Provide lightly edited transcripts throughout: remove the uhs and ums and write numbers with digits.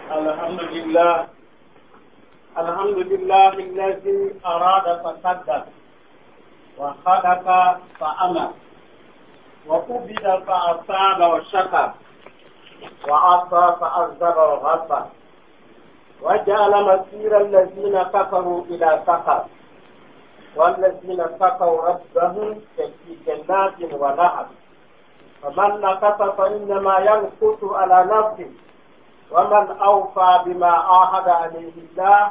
الحمد لله. الحمد لله الذي أراد فقدر وخلق فأمر وقبض فأصاب وشكر وعصى فأصدر وغفر وجعل مسير الذين كفروا إلى سخر والذين اتقوا ربهم في جنات ونهر فمن نكث فإنما ينكث على نفسه ومن أوفى بما عاهد عليه الله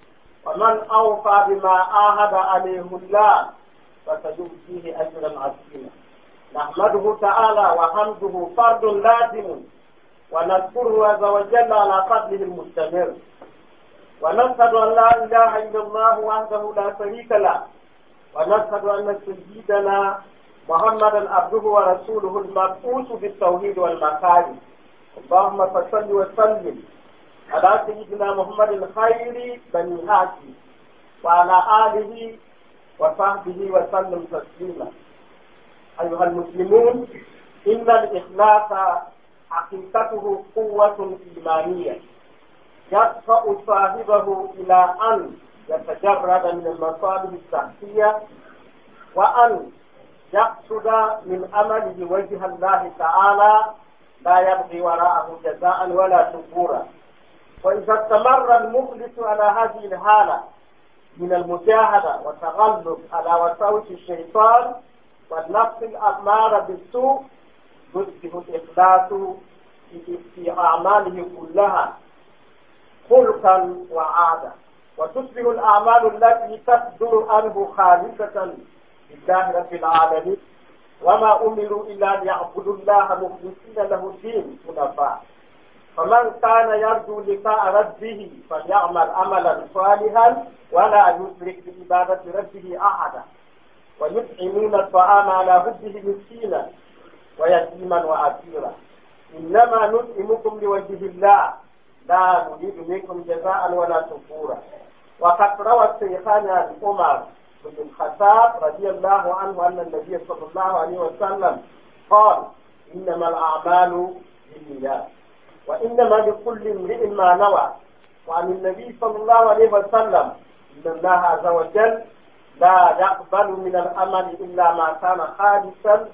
فسيؤتيه أجرا عظيما. نحمده تعالى وحمده فرض لازم ونذكره عز وجل على فضله المستمر ونشهد أن لا إله إلا الله وحده لا شريك له ونشهد أن سيدنا محمدا عبده ورسوله المبعوث بالتوحيد والمكارم. اللهم صل وسلم على سيدنا محمد خير بني هاشم وعلى آله وصحبه وسلم تسليما. أيها المسلمون، إن الإخلاص حقيقته قوة إيمانية يدفع صاحبه إلى أن يتجرد من المصالح الشخصية وأن يقصد من أمله وجه الله تعالى لا يبغي وراءه جزاء ولا شكورا. وإذا استمر المخلص على هذه الحالة من المجاهدة والتغلب على وساوس الشيطان والنفس الأمارة بالسوء يصبح الإخلاص في أعماله كلها خلقا وعادة، وتصبح الأعمال التي تصدر عنه خالصة لله رب العالمين، وما أمروا إلا ليعبدوا الله مخلصين له الدين حنفاء. فمن كان يرجو لقاء ربه فليعمل عملا صالحا ولا يشرك بعبادة ربه أحدا. ويطعمون الطعام على حبه مسكينا ويتيما وأسيرا. إنما نطعمكم لوجه الله لا نريد منكم جزاء ولا شكورا. وقد روى الشيخان عن عمر بن الخطاب رضي الله عنه أن النبي صلى الله عليه وسلم قال: إنما الأعمال بالنيات وإنما لكل امرئ ما نوى. وعن النبي صلى الله عليه وسلم إن الله عز وجل لا يقبل من العمل إلا ما كان خالصا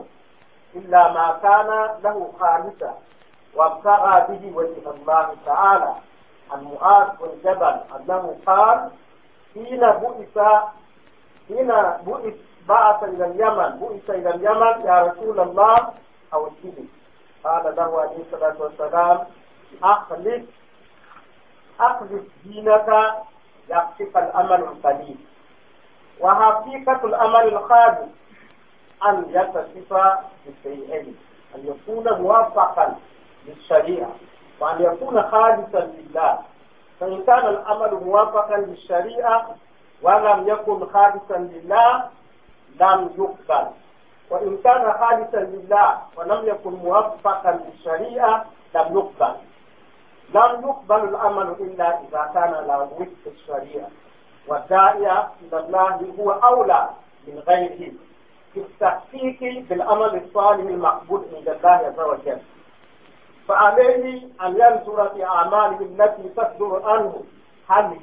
خالصا وابتغى به وجه الله تعالى. عن معاذ بن جبل أنه قال: حين بعث إلى اليمن يا رسول الله أوصني. قال له عليه الصلاة والسلام: أخلص دينك يكفيك الأمل القليل. وحقيقة الأمل الخالص أن يتصف بالشيئين: أن يكون موافقا للشريعة وأن يكون خالصا لله. فإن كان الأمل موافقا للشريعة ولم يكن خالصا لله لم يقبل، وإن كان خالصا لله ولم يكن موافقا للشريعة لم يقبل. لم يقبل الأمل إلا إذا كان على وفق الشريعة، والداعية إلى الله هو أولى من غيره في التحقيق بالأمل الصالح المقبول عند الله عز وجل. فعليه أن ينظر في أعماله التي تصدر عنه هل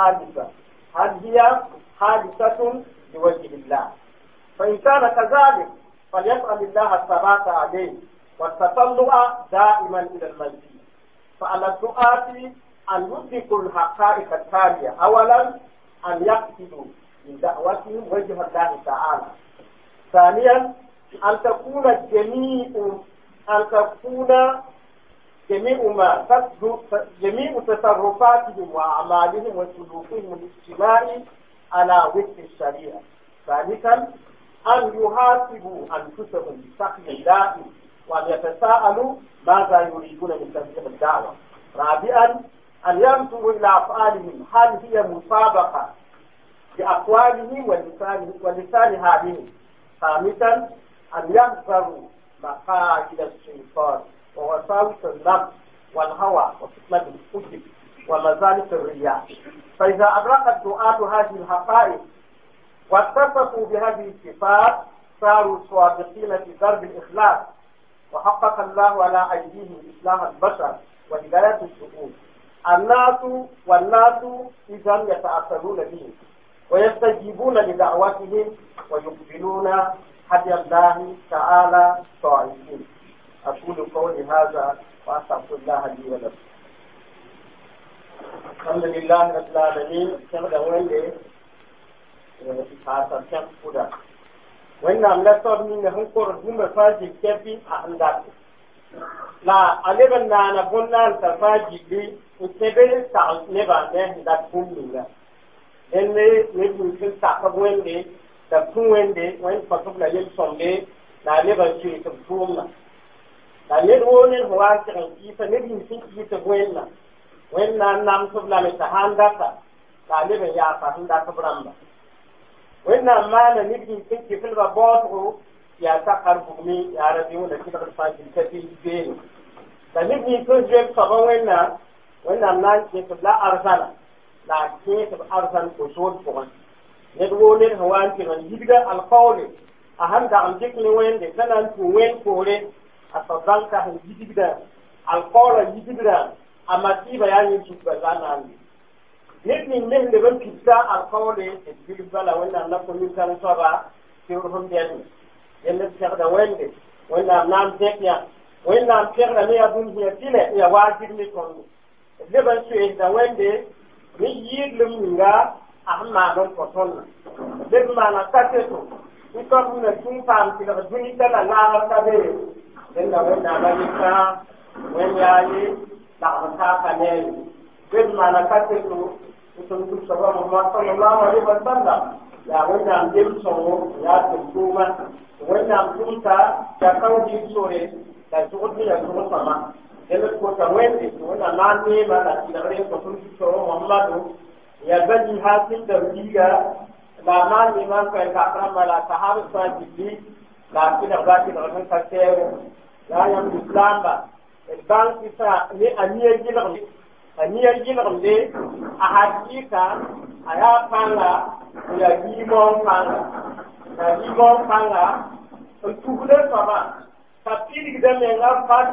هي خالصة لوجه الله. فإن كان كذلك فليسأل الله الثبات عليه والتطلع دائما إلى المزيد. فعلى الدعاة أن يدركوا الحقائق التالية: أولا، أن يقصدوا من دعوتهم وجه الله تعالى. ثانيا، أن تكون جميع تصرفاتهم وأعمالهم وسلوكهم الاجتماعي على وفق الشريعة. ثالثا، أن يحاسبوا أنفسهم بشكل دائم وأن يتساءلوا ماذا يريدون من تبليغ الدعوة. رابعا، أن ينظروا إلى أفعالهم هل هي مسابقة بأقوالهم ولسان حالهم. خامسا، أن يحذروا مقاعد الشيطان ووساوس النفس والهوى وفتنة الحجب ومزالق الرياء. فإذا أدرك الدعاة هذه الحقائق واتصفوا بهذه الصفات صاروا صادقين في درب الإخلاص، وحقق الله على أيديهم إصلاح البشر وهداية الشؤون. الناس والناس إذا يتأثرون به ويستجيبون لدعوتهم ويقبلون هدي الله تعالى طائعين. أقول قولي هذا وأستغفر الله لي ولكم. الحمد لله رب العالمين. كما وين فاتر كم كودا وين نعمل صار من هنكر هم فاجي كيفي أهندات لا ألبنا أنا قلنا الفاجي لي وتبين تعال نبى نهدات كمية إني نبي نسافر وين دي تكون وين دي وين فتوك لا يلصم دي لا نبى شيء تفهمنا لا نبغى هو كذي فنبي نسيب تفهمنا وين نام تبلا متهاندات لا نبى يا فهندات برامبا وإنما ما نبي نسيب في البابات يا سكر بومي يا ربيون كده الفاجي كتير بين فنبي نسيب صبوا وإنما نان كتب لا أرسل لا كتب أرسل كشود فوان ندوون هو أنت من يبدأ القول أهم دعم ذكر وين ده كان أنت وين كوري أصدقائك هم يبدأ القول يبدأ أما تيجي يعني يشوف بزان عندي نبني من لبن كذا القول تجيب وإنما نقول مثلا صبا يورهم ديالنا يلبس هذا وين ده وإنما نام ذكيا وإنما كذا ما يبون هي كله يا واجب نكون لبن شيء ده وين ده ميجي لمنجا أهم ما بن كتونا لبن ما نكتته يكون من السنفان كده بدوني كلا لا كده لأن وين أمريكا وين يعني لعبتها كنيل لبن ما نكتته يكون سبب محمد صلى الله عليه وسلم يا وين أم جيمسون يا تلقوما وين أم جوتا يكون جيمسوري تزود يا زود سما لأن كوتا وين أم ناني ما نتيجة كتوم محمد يا بني هاشم درجيجا لا ناني ما كان كأكرم ولا صحابة ساجدي لكن أغلب الرجال كثير لا يوم الإسلام البنك كذا أني أجيلهم لي أحاديثا أيا فانا يا جيمون فانا الكبر سما تبتدي كده من الفاس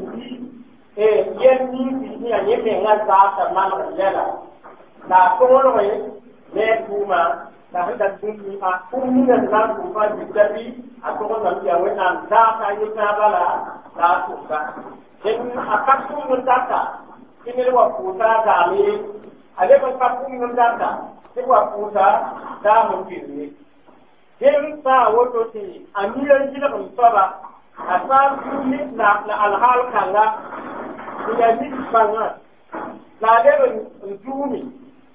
يني في يعني من الزعتر ما نقدر لا تقولوا لا كوما لا هذا كومي أكومي نزار كوما جدّي أكوما نبيا وين زعتر يتابعلا لا توكا لكن أكثر من ذاك إني لو أفوتا دامي ألف أكثر من ذاك لو أفوتا دام فيني كم ساوتوتي أمير جيل صبا أسان كومي نا الحال كذا يجي بنا لا لبن الجومي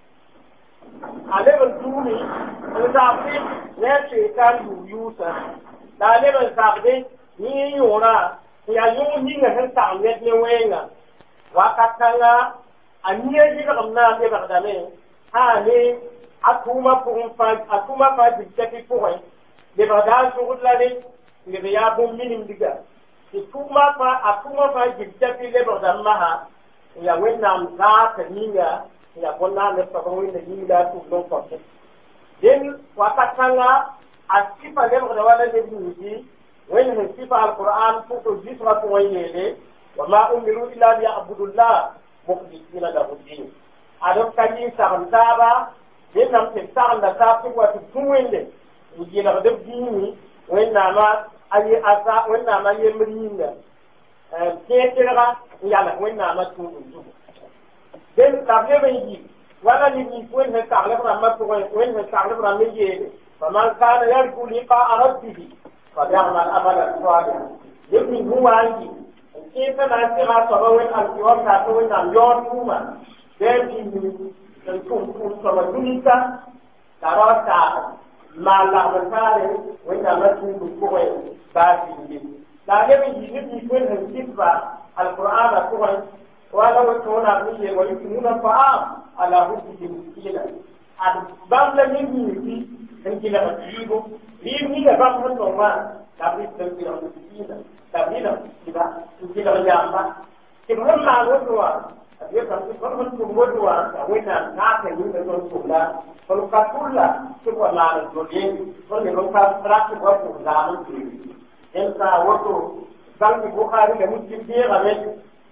على الجومي الزعفي نفسه كان يوسف لا لبن زعفي نيورا يا يوم نيجا هنسعى نوينا وقتنا أني أجي لغمنا ببغدامي هاني أكوما فاج بجتي فوي ببغدام شغل لني لغياب منهم دقا أكوما فاج بجتي لبغدام مها يا وين نام ذات نيجا يا قلنا نستطيع نجيلا تقولون فوق دين وقتنا أسيفا لبغدام نجيبني وين هنسيفا القرآن فوق الجسر وينيلي وما أمروا إلا ليعبدوا الله مخلصين له الدين أدم كني سامتابا دين نام تسام نسافر وتسوين لي يجي نقدر ديني وين ناما أي أسا وين ناما يمرينا كيترا يلا وين ناما تقول دين تابلة بيجي ولا نجي وين هتعلم رمى وين هتعلم رمى يجي فمن كان يرجو لقاء ربه فليعمل عملا صالحا يبني هو عندي كيف نسمع صبوين الكيوان كاتوين عن يوم كوما دين الكون صبوينك تراك ما لا مثال وين مسلم كوين باسي لا يبي يجي يكون الكتاب القرآن كوين ولا وتونا بيه ويكونون الطعام على حبه مسكينا الباب لم يجي يمكن أن تجيبه ليه باب من نوما tapi terkira kita, tapi kita berjamba. Kita malu dua, dia tapi kalau kita dua, kita nak ini dengan pula, kalau katulah, kita lalu jadi, kalau kita terakhir buat pula mungkin. Yang waktu bang Bukhari yang mungkin dia kami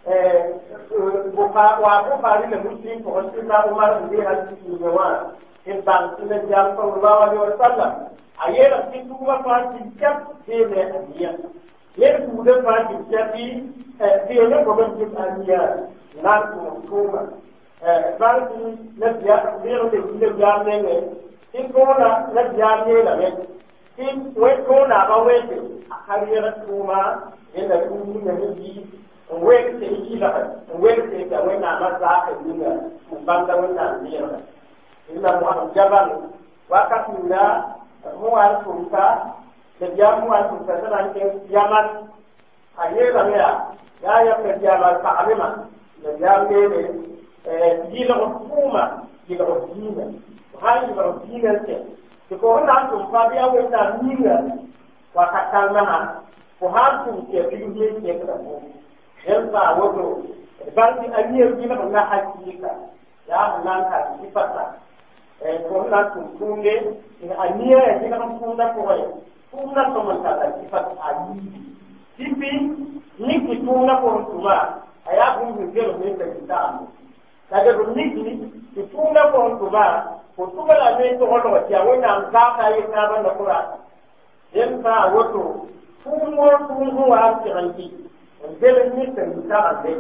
Bukhari le Muslim ko Sayyidina Umar bin Hadith ni wa in ban sunan ya sallallahu alaihi wasallam ayera tin kuma fa tin cap de ne aniya yer ku de fa tin capi de ne ko ben tin aniya nan ko kuma ban tin na ya de de ya ne tin ko na ya ne la ne tin we ko na ba we har yera kuma yana ku ne ni wek te ikila wek te ka wena maza ka dinga mbanga wena ndia ila mwa jabal wakati na mwa sunka de jamu sunka sana ke yaman ayela ya ke jamal ka alima de jambe de dina hukuma dina hukuma hali ya dina ke ko na sunka biya wena ninga wakati na ko hantu ke biye ke ka yalba wato banki aniyar gina na hakika ya nan ka sifata ko na tunge in aniya ya gina kunna ko wai kunna to man ta sifata ali sipi ni ki tunna ko tuma aya bungu zero ne ta kitabu kaje ni ki tunna ko tuma ko tuma la ne to hono ya wena ka ka yi ka ban da qur'an yalba wato tunwo wa kiranki Dele ni se mutaba de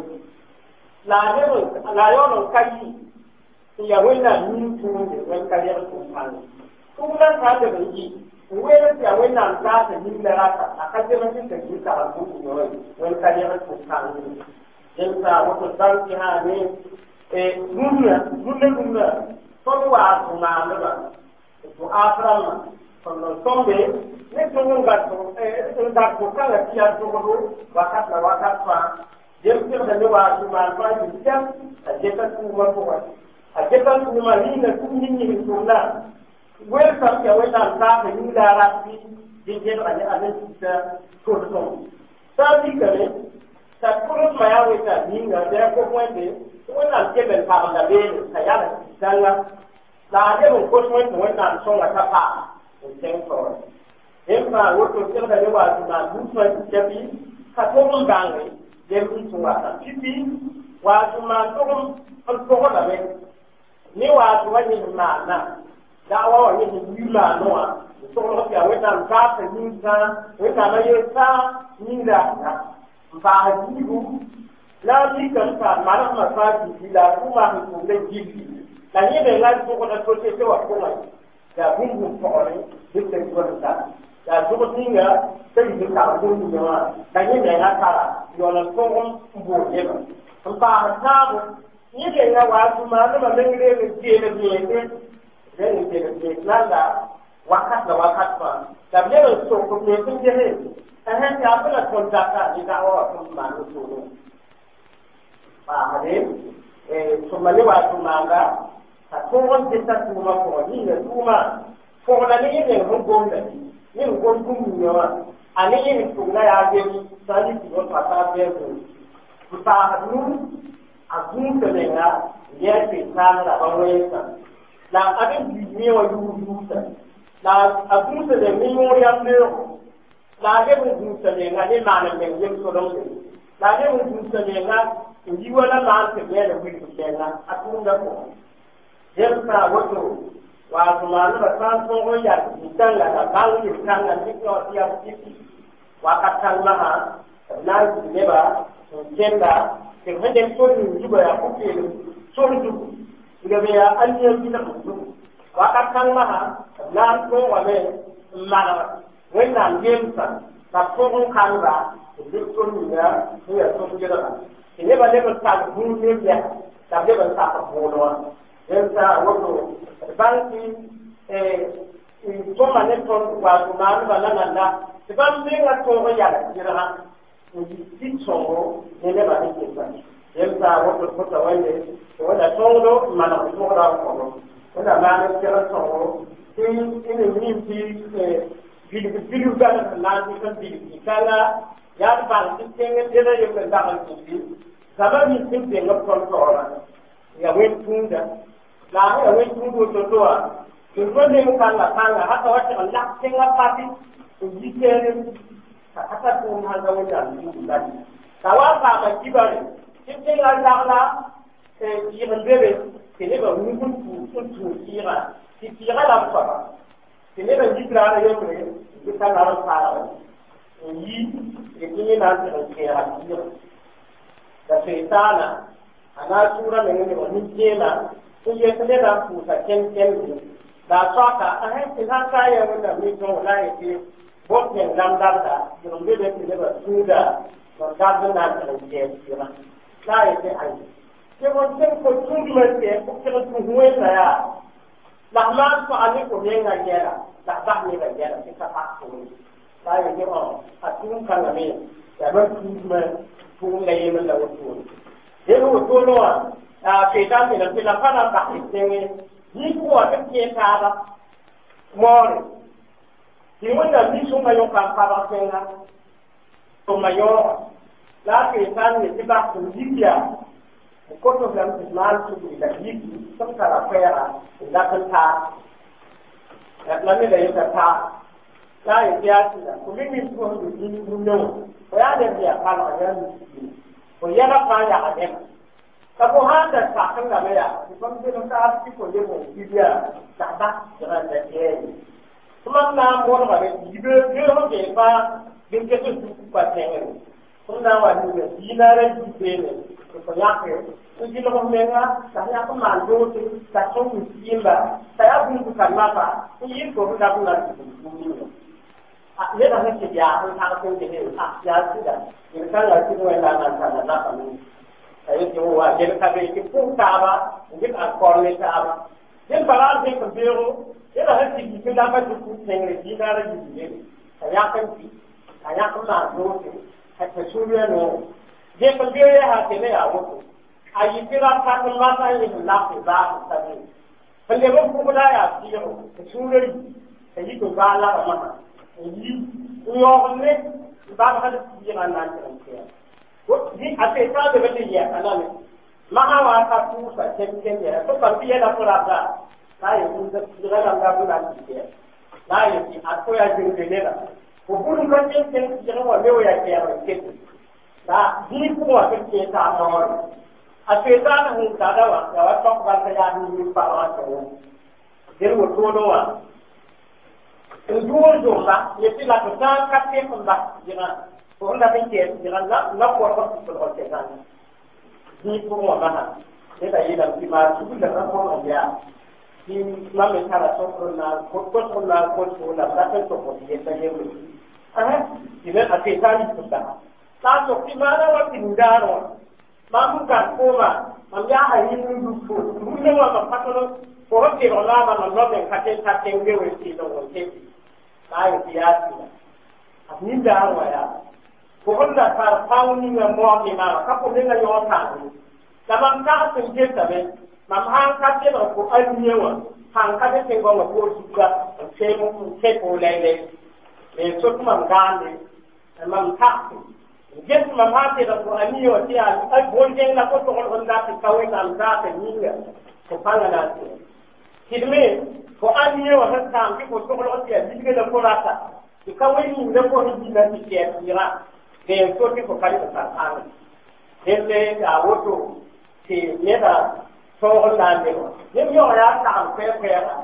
la yo kai ya wena ni tunde wen kai ya kumpan kuma ka da yi wena ya wena ta ta ni da raka aka je mun ta ki ka ku yo wen kai ya kumpan den sa wato dan ki ha ne nunna ko wa kuma na ba to afram kon sombe ne tunun ga to da ko kala kiya to ko wakat la wakat fa dem ke da ne wa su ma fa ji tam a je ta ku ma ko wa a je ta ku ma ni na ku ni ni to na wel ta ke wa ta ta ni da ra ti je je ba ne a ne ta ko to ta di kare ta ku ma ya wa ta ni ga da ko ko ne wannan ke ben ta da be ta ya da dalla la de ko ko ne wannan so la ta fa tempo empa woto sel da wa na muso jabi ka to mun gange dem tu wa pipi wa tu ma to on to da be ni wa tu wa ni ma na da wa ni ni ma no wa to ro ya we na ta ta ni ta we na na ye ta ni da na ba ji bu la ni kan ta ma na ma fa ji la ku ma ni ku le ji la ni de la to ko da to se wa ko ma ya bungu ko ne dukkan gwamnati ya zuba tinga sai da ka bungu jama'a dan yin da na kara yola tsohon goje ba an ba ha sabu ni ke ga wasu ma da ban gire ne ke da ne dan ke da ke lalla wakat fa da ne so ko ne sun je ne an ya bula kontakta ni da wa kun ma no so ba hade so mali wa su manga a tsohon da ta tuma ko ni ne tuma ko na ne ne hukun da ni hukun kun ne wa ani ne tuma ya ge sani ti ko pata be ko ta hadu azun da ne ga ya ce sana da banwaye sa la abin bi ne wa yu sa la azun da ne mo ya ne la ge mu sa ne ga ne ma ne ne so don la ge mu sa ne ga in wala ma ta ne da wi na atun da ko yelta wato wa zumanu da san so ya ditanga da balu ditanga dikko ya tiki wa katanga na leba kenda ke hande ko ni juba ya kuke so du ga ya aliyar gida ku wa katanga na ko wa me mala wannan gemsa ta ko kan ba dikko ni ya so gida ne ba ne ba ta gun ne ya ta ba ta ko yelta wato banki toma ne ton wa kumanu balanga ban me ga to ya jira ni tsongo ne ne ba ne ke yelta wato ko ta wande wala tsongo mana ko ra ko wala ma ne jira tsongo ni bilu ga na ni kan bilu kala ya ba ni tenge jira yo ka ta kan ki sababi sin de no kontrola ya wen tunda la ya wen tudo totoa tunde mkanga kanga hata watu Allah tenga pati ujikere hata kuna haza wenda ndani kawapa makibari tin la dagla yigen bebe tene ba ngun tu tira ti tira la fa tene ba jibra la yomre ti ta la fa yi ni na ta ke ha da shaytana ana tura ne wani kela ko ye tene da ku ta ken da saka a hen tin ha ka ya wanda mi to la yake bokken dan da yigen bebe tene ba suda ba da na ta ke tira la yake ai ke won sen ko tundi mate ko ke tu hueta ya la man ko ani ko menga yera la ba ni ga yera ke ka pa ko la ye o atun kan me ya ba tu me pu nga ye me la wo tu ye wo to no a ke ta me la pa na ba ni ni ko a ke ta ba mo ni mo na mi so ma yo kan pa ba senga to ma yo la ke ta ni ti ba ku dia koto gam ismail su da yiki sun kara fayara da kan ta ya lamme da yaka ta la ya ci da kuma min ko da ni dunno ko ya da ya kala ya ni ko ya na fa ya ade ka ko ha da ta kan da ya ko mun da ta ci ko je mu biya ta ba da da ke kuma na mo ba da gibe ho ke ba din ke su ba tenge kuma wa ni da dinare gibe ne ko yake uji lo menga saya ko mando ta so musimba saya bungu kalmata yin ko da bulan a le da ne ya ko ta ko de ya sida in kan la ti wala na ta na ta ni sai ko wa je ka be ki pu ta ba ngi a ko le ta ba yin balan de ko bero ya da hatti ki da ba ku tengre di da ra di ne saya kan ti saya ko na do ta suriya no je ko bero ya ha ke ne ya wo ayi kira ta kun ma ta yi na ku ba ta ne balle ban ku da ya tiyo ku surari yi to ba la ma yi yo ne ba ka da yi na na ta ne ko ni a ce ta da balle ya kana ne ma ha wa ta ku sa ce ke ne to ba biya da fara ta kai kun da da da ku da ki na yi a ko ya jin ne da ko kun ka ce ke ji wa me ya ke ya ke da ni ku wa ke ta ma a shaytan hun tadawa ya wa tok ban ya ni pa wa to der wo to do wa en duwo do la ye ti la to ta ka te ko ba jina ko nda bin ke jina la ko ko ko shaytan ni ko mo ba ha ne da yi da ti ma su da ko ya ni ma me ta so ko na ko na da ta to ko ye ta ye mu ina a shaytan ku ta to ti ma na wa ti ndaro mamu kan koma mam ya ha yin du ko mun ne wa ba patolo ko ke ro la ba no ben ka te ta te nge we ti no ke ai ti ya ti ni da wa ya ko honda far pauni na mo ke ma ka ko ne ga yo ta ni da man ka sun je ta be mam han ka te ro ko an ne wa han ka te ngo ko su ka se mu ke ko le le e so kuma ngande mam ta jes ma mate da qur'ani wa ti al boljen la ko to honda ti kawai ta za ta niya ko fanga na ti kidme ko aniye wa hatta ki ko to ko ti ya diga da ko rata ti kawai ni da ko ni da ti ya tira de to ki ko kali ta ta hele da woto ti ne da to honda ne ko ne yo ya ta an fe fe ra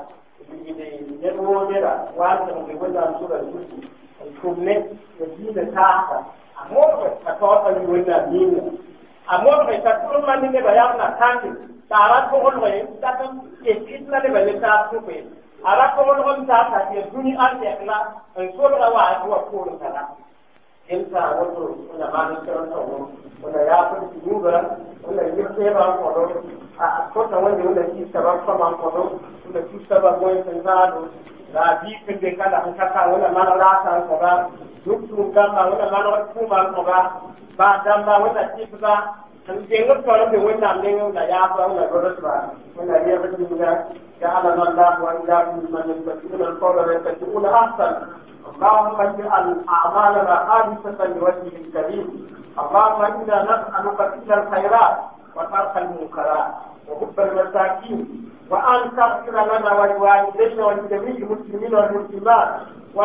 ne wo ne da wa ta mu ko da su da su ko ne da ta amor ka to ta ni wona ni amor ka ta ko man ni ba ya na kan tara ko hol we ta kan e kitna le bale ta ko pe ara ko hol ta ta ke duni an ya kala an so da wa ko ta na insa wato na ma ni ko to wanda ya fi duba wanda ya ce ba ko do a ko ta wanda shi sabab sama ko do wanda shi sabab goyin sanado da bi kin de kala an ka wala ma la ta ko ba duk sun gamba wala ma la ku ma ko ba gamba wala ci ba kan je ngot ko da wannan ne da ya ba wala do ba wala ya ba duba ya ala Allah wa ila man yastaqbilu al-qawla wa yattabi'una ahsan اللهم اجعل اعمالنا خالصة لوجهك الكريم اللهم انا نسألك فعل الخيرات وترك المنكرات وحب المساكين وان تغفر لنا ولوالدينا ولجميع المسلمين والمسلمات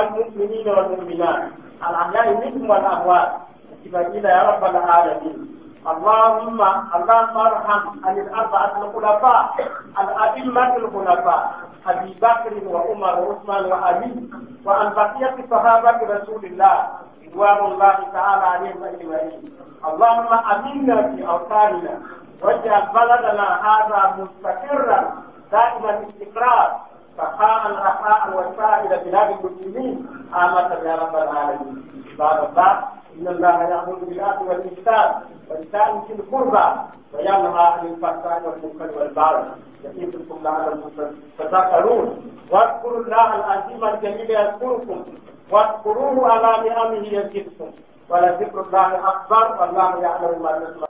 والمؤمنين والمؤمنات الاحياء منهم والاموات اجمعين يا رب العالمين اللهم ارحم عن الأربعة الخلفاء الأئمة الخلفاء أبي بكر وعمر وعثمان وعلي، وعن بقية صحابة رسول الله رضوان الله تعالى عليهم أجمعين. اللهم أمنا في أوطاننا، واجعل بلدنا هذا مستقرا دائما استقرار، سخاء رخاء وسائر بلاد المسلمين آمة يا رب العالمين. بعد الله، إن الله يأمر بالعدل والإحسان وإيتاء ذي القربى وينهى عن الفحشاء والمنكر والبغي يعظكم لعلكم تذكرون. واذكروا الله العظيم الجليل يذكركم، واذكروه على نعمه يزدكم، ولذكر الله أكبر والله يعلم ما تصنعون.